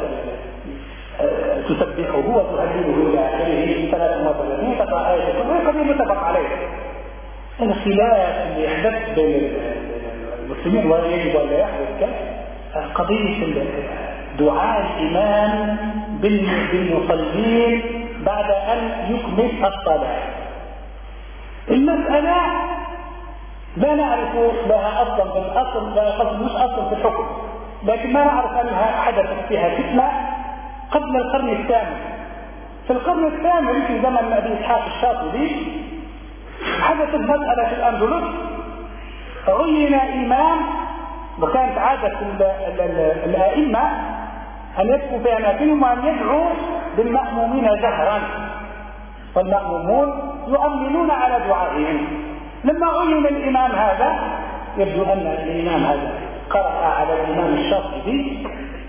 تسبحه وتهلله إلى آخره ثلاث وثلاثين تقرأ آية الكرسي، قضية متفق عليها. الخلاف اللي يحدث بين المسلمين ولا يجب ولا يحدث قضية دعاء الإمام بالمصلين بعد أن يكمل الصلاة. المسألة لا نعرف لها أصلا في الأصل، لا قصد مش أصل في الحكم، لكن ما نعرف أنها حدثت فيها فتنة قبل القرن الثامن. في القرن الثامن في زمن أبي إسحاق الشاطبي حدثت مسألة في الأندلس، عين إمام، وكانت عادة الأئمة أن يبقوا في أماكنهم وأن يدعوا بالمأمومين جهرا، والمأمومون يؤمنون على دعائهم. لما عين الإمام هذا، يبدو أن الإمام هذا قرأ على الإمام الشاطبي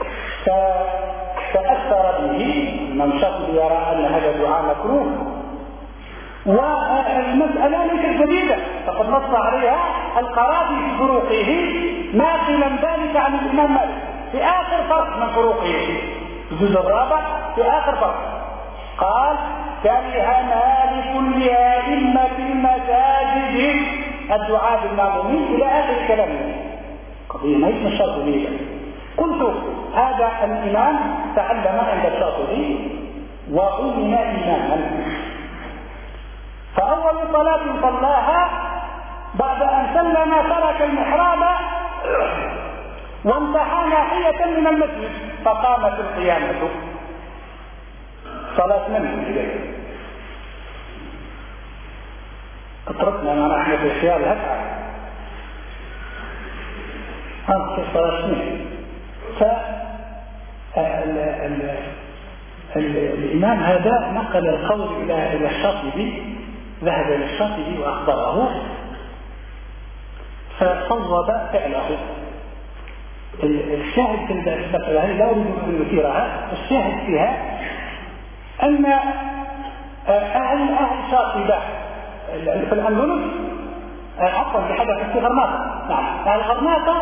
فتأثر به. الإمام الشاطبي يرى أن هذا دعاء مكروه، والمسألة ليست جديدة، فقد نص عليها القرافي في فروقه ناقلا ذلك عن الإمام مالك في آخر فرق من فروقه، الجزء الرابع في آخر فرق، قال كره مالك لأئمة المساجد الدعاء بالمأمومين إلى آخر كلامه. قضية ما يسمى الشاطبي. قلت هذا الإمام تعلم عند الشاطبي وأمن إماما، فأول صلاة صلاها بعد أن سلم ترك المحراب وانتحى ناحية من المسجد فقامت القيامة. صلاة من إليه اتركنا ما نحن في خيار الهدع هذا صلاة من. فالإمام هذا نقل القول إلى الشاطبي، ذهب إلى الشاطبي وأخبره فصوب فعله. الشاهد في المسألة لا أريد أن نثيرها، الشاهد فيها أن أهل أهل شاطبة في الأندلس عفوا بحدث في غرناطة، نعم أهل غرناطة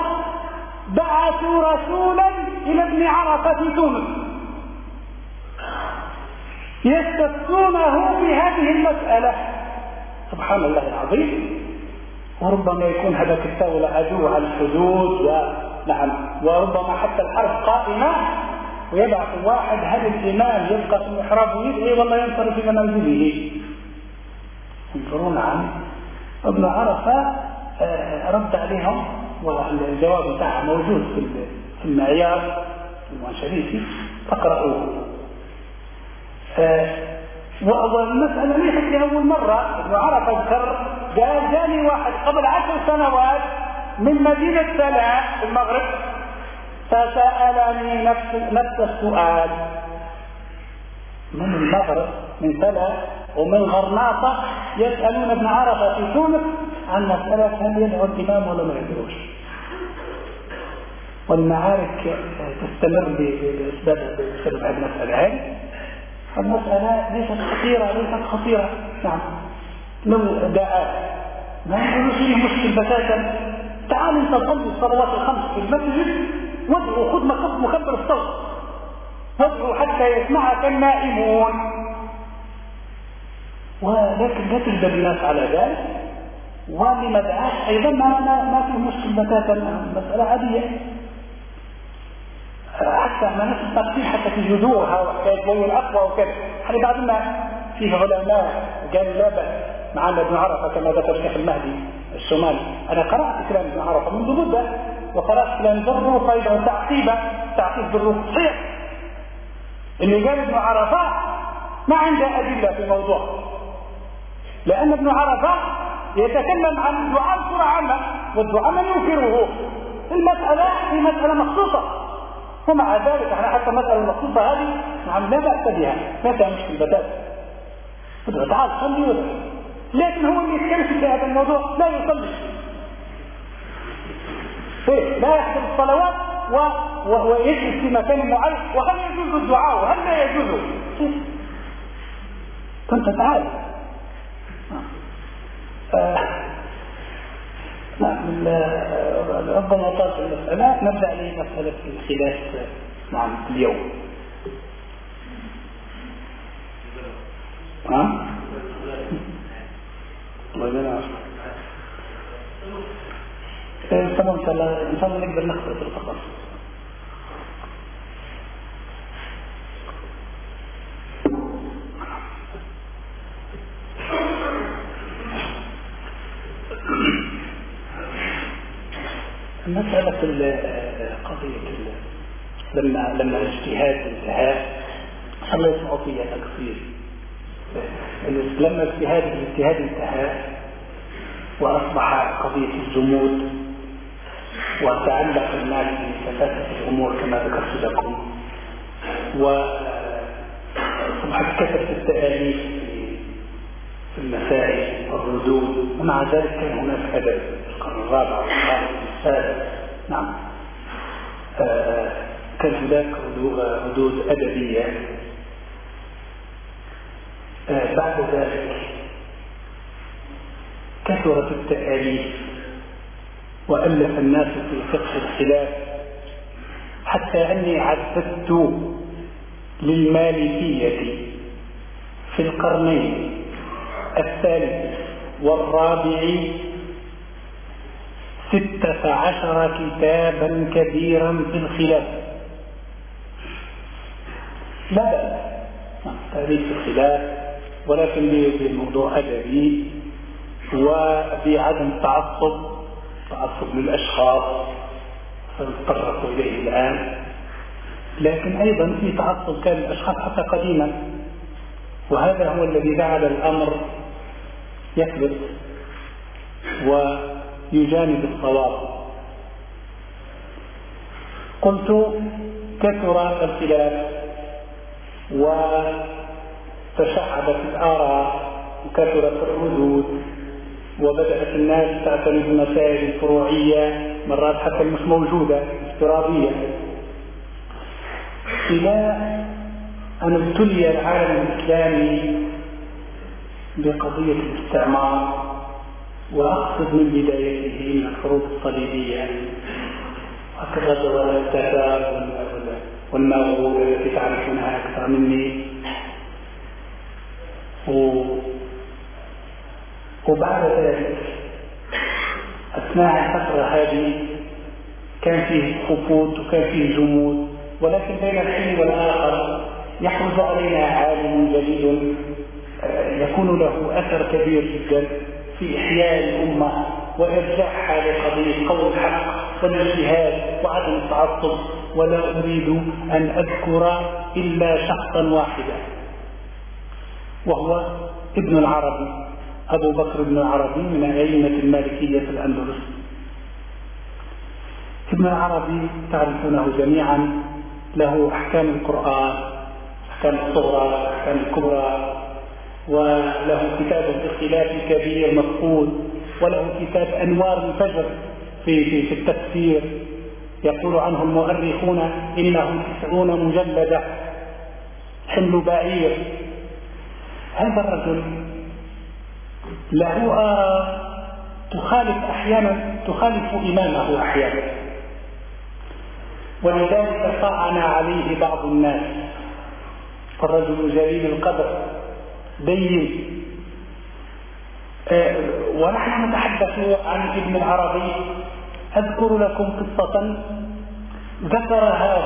بعثوا رسولا إلى ابن عرفة في تونس يستفتونه في هذه المسألة. سبحان الله العظيم. وربما يكون هذا التولى عدو على الحدود، ونعم وربما حتى الحرب قائمة ويبعث واحد هذا الإمام يبقى في المحراب ويدعي والله ينصر في منازله. انظروا. نعم ابن عرفة رد عليهم والجواب بتاعه موجود في المعيار المنشريسي، فاقرأوه. والمسألة ليست لأول مرة. ابن عرفة ذكر قال جاني واحد قبل عشر سنوات من مدينة سلا في المغرب فسألني نفس نفس السؤال، من المغرب من سلا ومن غرناطة يسألون ابن عرفة في تونس عن مسألة هل يدعو الإمام ولا ما يدعوش. والمعارك تستمر بسبب بسبب هذه المسألة. هذه المسألة ليست خطيرة ليست خطيرة. نعم لو دعا ما يقولوا فيه مشكل بتاتا، تعال انت صلي الصلوات الخمس في المسجد وادعو، خذ مكبر الصوت وادعو حتى يسمعك النائمون. ولكن لا تجبر الناس على ذلك، ولما دعاش ايضا ما ما في مشكل بتاتا، مسألة عادية. حتى ما نفس التقسيم حتى في جذورها وحكاية بول الأقوى وكذا. يعني بعد ما فيه علماء قالوا لا بأس معنا ابن عرفة كما ذكر الشيخ المهدي الشمالي. أنا قرأت كلام ابن عرفة منذ مدة، وقرأت كلام ضروف أيضا تعقيبة تعقيب ضروف صحيح. اللي قال ابن عرفة ما عنده أدلة في الموضوع، لأن ابن عرفة يتكلم عن الدعاء بصورة عامة، والدعاء من ينكره. المسألة هي مسألة مخصوصة، ومع ذلك احنا حتى مسألة المخصوصة هذه نعم لا بأس بها، ما فيها مشكل بتاتا. ادعو تعال صلي وادعو. لكن هو اللي يتكلم في هذا الموضوع لا يصلي، إيه؟ لا يحضر الصلوات وهو يجلس في مكان معين. وهل يجوز الدعاء وهل لا يجوز؟ كنت تعال نعم ربما طالت المسألة. نبدأ لمسألة الخلاف نعم اليوم. ها؟ الله يبارك فيك. تمام إن شاء الله إن شاء الله نقدر نختصر فقط. مسألة قضية لما لما الاجتهاد انتهى الله يسمع فيها تقصير. لما اجتهاد الاجتهاد انتهى وأصبح قضية الجمود وتعلق الناس بتفاسد الأمور كما ذكرت لكم، وصبحت كثرة التآليف في المسائل والردود، ومع ذلك كان هناك أدب في القرن الرابع والخامس والسادس. نعم آه كان هناك ردود أدبية. آه بعد ذلك كثرت التآليف وألف الناس في فقه الخلاف، حتى أني عددت للمالكية في القرنين الثالث والرابع ستة عشر كتابا كبيرا في الخلاف. لا بأس تاريخ الخلاف، ولكن بموضوع أدبي وبعدم تعصب تعصب للأشخاص سنتطرق إليه الآن. لكن أيضا في تعصب كان الأشخاص حتى قديما، وهذا هو الذي جعل الأمر يثبت ويجانب الصواب. قلت كثر الخلاف وتشعبت الآراء وكثرت الردود، وبدأت الناس تعتمد مسائل فروعية مرات حتى مش موجودة افتراضية، إلى أن ابتلي العالم الإسلامي بقضية الاستعمار، وأقصد من بدايته من الحروب الصليبية وكذا والتتار والمغول التي تعرفونها أكثر مني. وبعد ذلك أثناء الفترة هذه كان فيه خفوت وكان فيه جمود، ولكن بين الحين والآخر يحرز علينا عالم جديد يكون له أثر كبير جدا في إحياء الأمة وإرجاعها لقضية قول الحق والاجتهاد وعدم التعصب. ولا أريد أن أذكر إلا شخصا واحدا، وهو ابن العربي، أبو بكر بن العربي من أئمة المالكية في الأندلس. ابن العربي تعرفونه جميعا، له أحكام القرآن، أحكام الصغرى، أحكام الكبرى، وله كتاب الاختلاف الكبير مفقود، وله كتاب أنوار الفجر في, في, في التفسير، يقول عنه المؤرخون إنه تسعون مجلدة حمل بعير. هذا الرجل له آراء تخالف أحيانا تخالف إمامه أحيانا، ولذلك طعن عليه بعض الناس. الرجل جليل القدر دين. آه ونحن نتحدث عن ابن العربي. أذكر لكم قصة ذكرها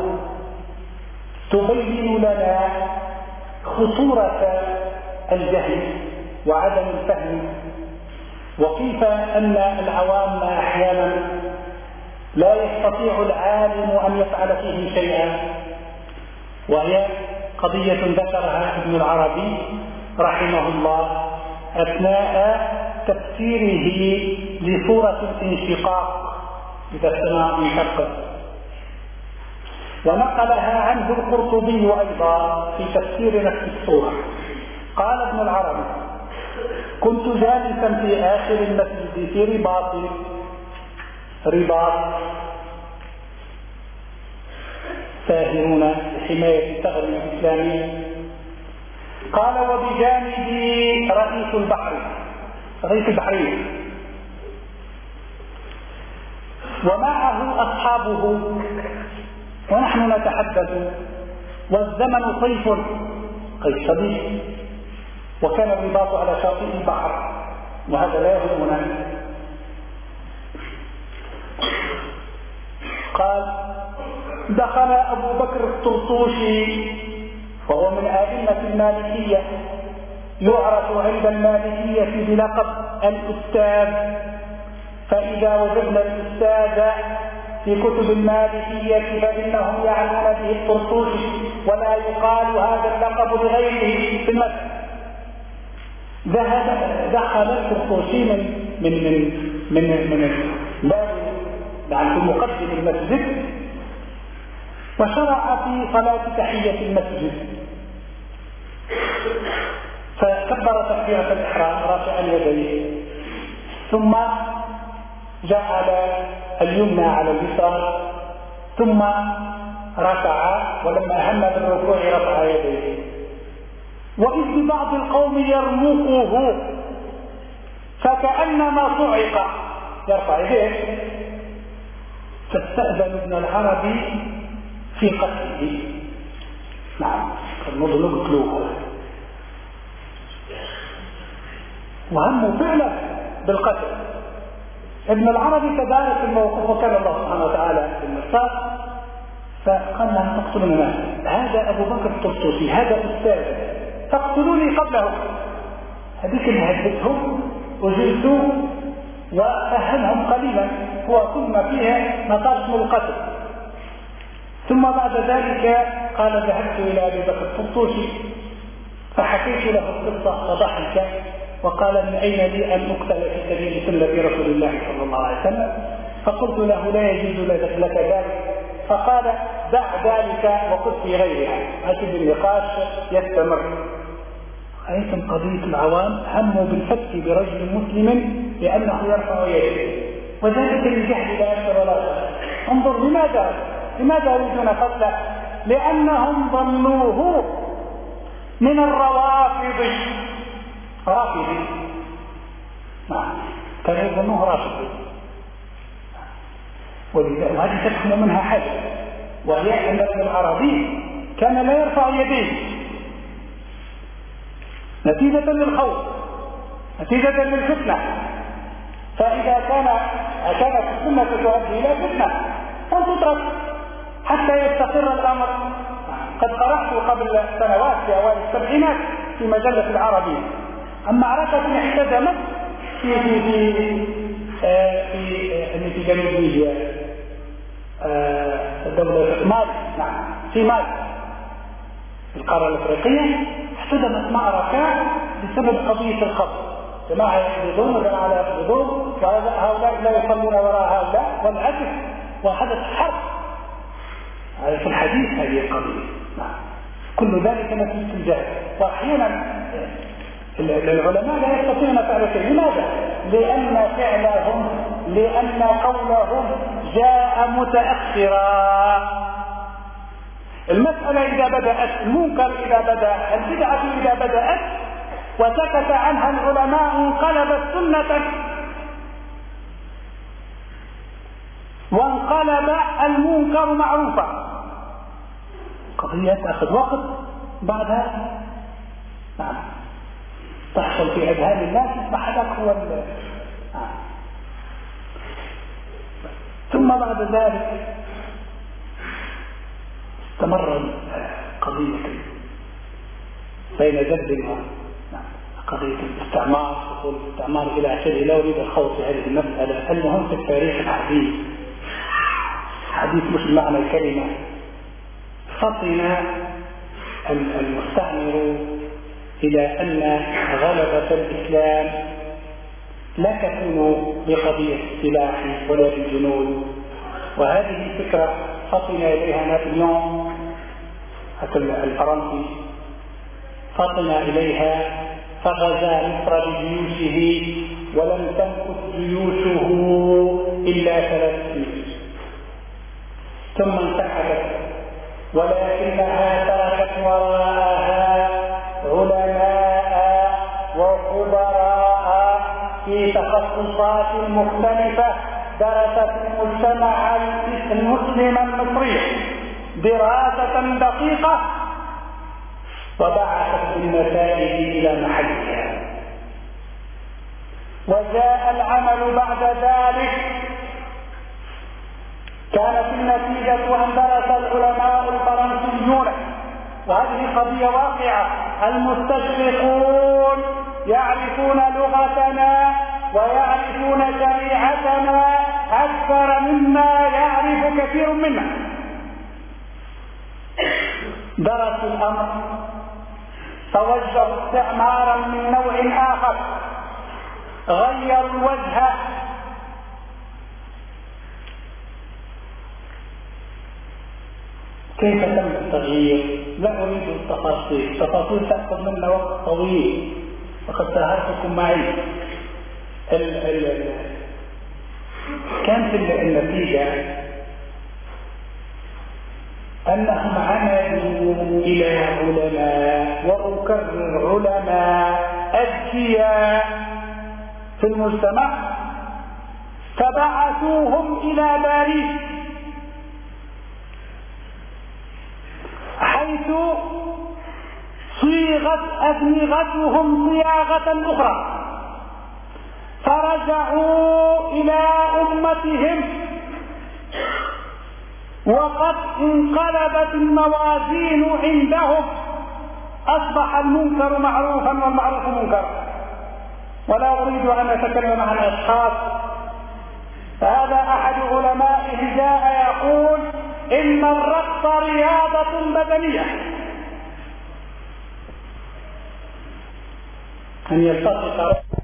تبين لنا خطورة الجهل وعدم الفهم، وكيف أن العوام أحيانا لا يستطيع العالم أن يفعل فيه شيئا. وهي قضية ذكرها ابن العربي رحمه الله أثناء تفسيره لسورة الانشقاق إذا السماء انشقت، ونقلها عنه القرطبي أيضا في تفسير نفس السورة. قال ابن العربي: كنت جالسا في آخر المسجد في رباط رباط ساهرون لحماية الثغر الإسلامي. قال: وبجانبي رئيس البحر رئيس البحرين ومعه أصحابه، ونحن نتحدث والزمن صيف قيس شديد، وكان الرباط على شاطئ البحر، وهذا لا يهمنا. قال: دخل أبو بكر الطرطوشي وهو من أئمة المالكية، يعرف عند المالكية بلقب الأستاذ، فإذا وجدنا الأستاذ في كتب المالكية فإنهم يعنون به الطرطوشي، ولا يقال هذا اللقب لغيره في المسجد. ذهب دخل الطرطوشي من من من من من باب يعني في مقدم المسجد، وشرع في صلاة تحية المسجد، فكبر تكبيرة الإحرام رافعا يديه، ثم جعل اليمنى على اليسرى، ثم ركع، ولما هم بالركوع رفع يديه. وإذ بعض القوم يرمقه فكأنما صعق يرفع يديه، فاستأذن ابن العربي في قتله. نعم، المظلوم قتلوه، وهمه فعلا بالقتل. ابن العربي تدارك الموقف، وكان الله سبحانه وتعالى في المرصاد، فقال لهم: تقتلون هذا أبو بكر الطرطوشي، هذا أستاذ، تقتلوني قبله. هذيك اللي هدتهم وجلسوا وفهمهم قليلا، هو كل ما فيها مقاصد القتل. ثم بعد ذلك قال: ذهبت إلى أبي بكر الطرطوشي فحكيت له القصة فضحك، وقال: من أين لي أن أقتل في سبيل سنة رسول الله صلى الله عليه وسلم؟ فقلت له: لا يجوز لك ذلك. فقال: دع ذلك وقل في غيرها. هكذا النقاش يستمر. أيضا قضية العوام هموا بالفتك برجل مسلم لأنه يرفع يده، وذلك الجهل لا أكثر ولا أقل. انظر لماذا لماذا يريدون قتله؟ لأنهم ظنوه من الروافض رافضي. نعم، كانوا يظنوه رافضي، وهذه تفهم منها حاجة، وهي أن ابن العربي كان لا يرفع يديه، نتيجة للخوف، نتيجة للفتنة. فإذا كان كانت السنة تؤدي إلى فتنة فلتترك حتى يستقر الأمر. قد قرأت قبل سنوات في أوائل السبعينات في مجلة العربية عن معركة احتدمت في في في آه في في جنوب ليبيا، آه دولة مالي، نعم في مالي في القارة الأفريقية. احتدمت معركة بسبب قضية الخطر. جماعة يقبضون وجماعة لا يقبضون، وهؤلاء لا يصلون وراء هؤلاء والعكس، وحدث حرب في الحديث هذه القضية. نعم. كل ذلك نتيجة الجهل. وأحيانا العلماء لا يستطيعون فعل شيء. لماذا؟ لأن فعلهم لأن قولهم جاء متأخرا. المسألة إذا بدأت، المنكر إذا بدأ، البدعة إذا بدأت وسكت عنها العلماء انقلبت سنة، وانقلب المنكر معروفا. قضية تأخذ وقت، بعدها نعم تحصل في أذهان الناس بحدك هو ال... آه. ثم بعد ذلك استمر قضية بين جد قضية الاستعمار، وصول الاستعمار إلى آخره. لا أريد الخوض في هذه المسألة. المهم في التاريخ الحديث، حديث مش معنى الكلمة، فطن المستعمر إلى أن غلبة الإسلام لا تكون بقضية السلاح ولا بالجنود. وهذه الفكرة فطن إليها نابليون الفرنسي، فطن إليها فغزا مصر بجيوشه، ولم تمكث جيوشه إلا ثلاث سنين ثم انسحبت، ولكنها تركت وراءها علماء وخبراء في تخصصات مختلفة درست المجتمع المسلم المصري دراسة دقيقة، وبعثت بالنتائج إلى محلها. وجاء العمل بعد ذلك. كانت النتيجة أن درس العلماء الفرنسيون، وهذه قضية واقعة، المستشرقون يعرفون لغتنا ويعرفون شريعتنا أكثر مما يعرف كثير منا. درسوا الأمر، توجهوا استعمارا من نوع آخر، غيروا الوجه. كيف تم التغيير؟ لا أريد التفاصيل، التفاصيل تأخذ منا وقت طويل، وقد ساهرتكم معي. ال ال كانت النتيجة أنهم عمدوا إلى علماء، وأكرر علماء أذكياء في المجتمع، فبعثوهم إلى باريس، حيث صيغت أدمغتهم صياغة أخرى، فرجعوا إلى أمتهم وقد انقلبت الموازين عندهم، أصبح المنكر معروفا والمعروف منكرا. ولا أريد أن أتكلم عن أشخاص، فهذا أحد علمائه جاء يقول إن الرقص رياضة بدنية. أن يلتصق